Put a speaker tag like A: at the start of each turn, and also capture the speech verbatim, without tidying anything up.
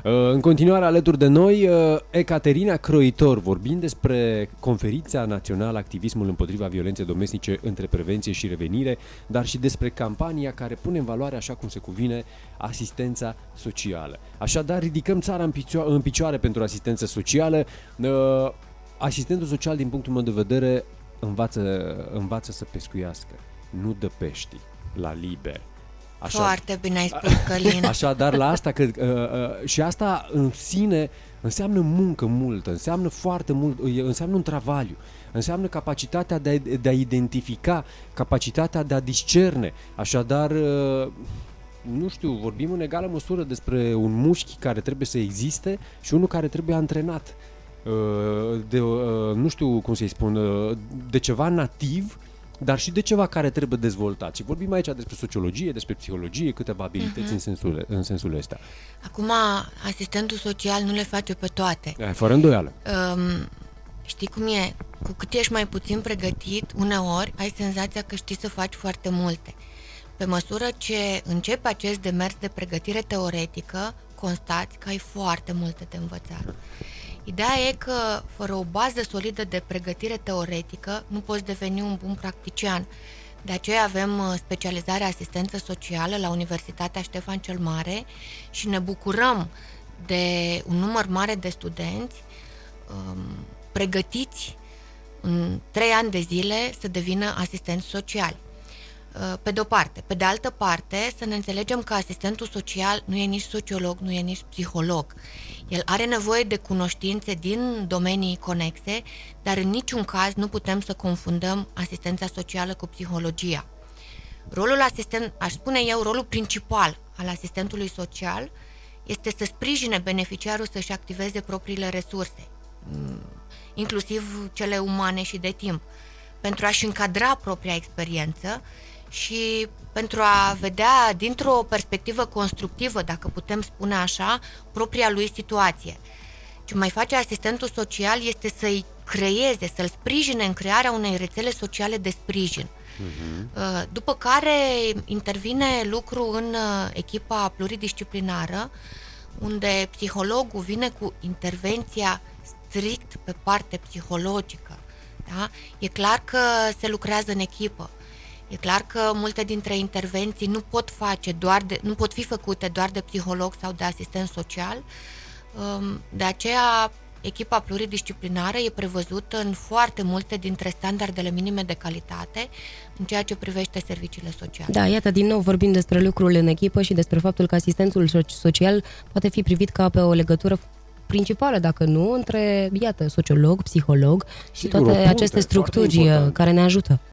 A: În continuare alături de noi, Ecaterina Croitor, vorbind despre Conferința Națională Activismul împotriva violenței domestice între prevenție și revenire, dar și despre campania care pune în valoare, așa cum se cuvine, asistența socială. Așadar, ridicăm țara în, picioare, în picioare pentru asistență socială. Asistentul social, din punctul meu de vedere, învață, învață să pescuiască, nu dă pești la liber.
B: Așa, foarte bine ai spus, Călin.
A: Așadar, la asta, că, uh, uh, și asta în sine înseamnă muncă multă, înseamnă foarte mult, înseamnă un travaliu, înseamnă capacitatea de a, de a identifica, capacitatea de a discerne. Așadar, uh, nu știu, vorbim în egală măsură despre un mușchi care trebuie să existe și unul care trebuie antrenat. Uh, de, uh, nu știu cum să-i spun, uh, de ceva nativ, dar și de ceva care trebuie dezvoltat. Și vorbim aici despre sociologie, despre psihologie, câteva abilități uh-huh. în, sensul, în sensul ăsta.
B: Acum, asistentul social nu le face pe toate.
A: E, fără îndoială.
B: Um, știi cum e? Cu cât ești mai puțin pregătit, uneori ai senzația că știi să faci foarte multe. Pe măsură ce începi acest demers de pregătire teoretică, constați că ai foarte multe de învățat. Ideea e că, fără o bază solidă de pregătire teoretică, nu poți deveni un bun practician. De aceea avem specializarea asistență socială la Universitatea Ștefan cel Mare și ne bucurăm de un număr mare de studenți um, pregătiți în trei ani de zile să devină asistenți sociali. Pe de o parte. Pe de altă parte, să ne înțelegem că asistentul social nu e nici sociolog, nu e nici psiholog. El are nevoie de cunoștințe din domenii conexe, dar în niciun caz nu putem să confundăm asistența socială cu psihologia. Rolul asistent, aș spune eu, rolul principal al asistentului social este să sprijine beneficiarul să-și activeze propriile resurse, inclusiv cele umane și de timp, pentru a-și încadra propria experiență și pentru a vedea dintr-o perspectivă constructivă, dacă putem spune așa, propria lui situație. Ce mai face asistentul social este să-i creeze, să-l sprijine în crearea unei rețele sociale de sprijin. Uh-huh. După care intervine lucru în echipa pluridisciplinară, unde psihologul vine cu intervenția strict pe parte psihologică. Da? E clar că se lucrează în echipă. E clar că multe dintre intervenții nu pot face doar de, nu pot fi făcute doar de psiholog sau de asistent social. De aceea, echipa pluridisciplinară e prevăzută în foarte multe dintre standardele minime de calitate în ceea ce privește serviciile sociale.
C: Da, iată, din nou vorbim despre lucrul în echipă și despre faptul că asistentul social poate fi privit ca pe o legătură principală, dacă nu, între, iată, sociolog, psiholog și
A: Sigur,
C: toate
A: punte,
C: aceste structuri care ne ajută.